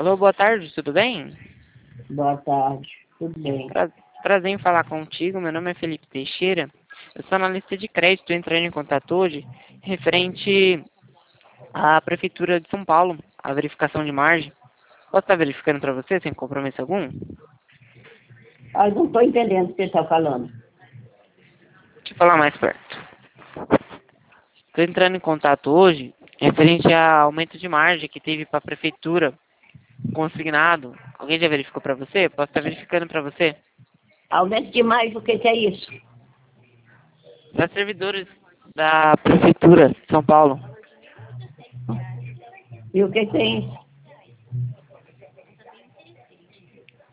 Alô, boa tarde, tudo bem? Boa tarde, tudo bem? Prazer em falar contigo, meu nome é Felipe Teixeira. Eu sou analista de crédito, entrando em contato hoje, referente à Prefeitura de São Paulo, a verificação de margem. Posso estar verificando para você, sem compromisso algum? Eu não estou entendendo o que você está falando. Deixa eu falar mais perto. Estou entrando em contato hoje, referente ao aumento de margem que teve para a Prefeitura, consignado. Alguém já verificou para você? Posso estar verificando para você? Aumento demais, o que é isso? Para servidores da Prefeitura de São Paulo. E o que é isso?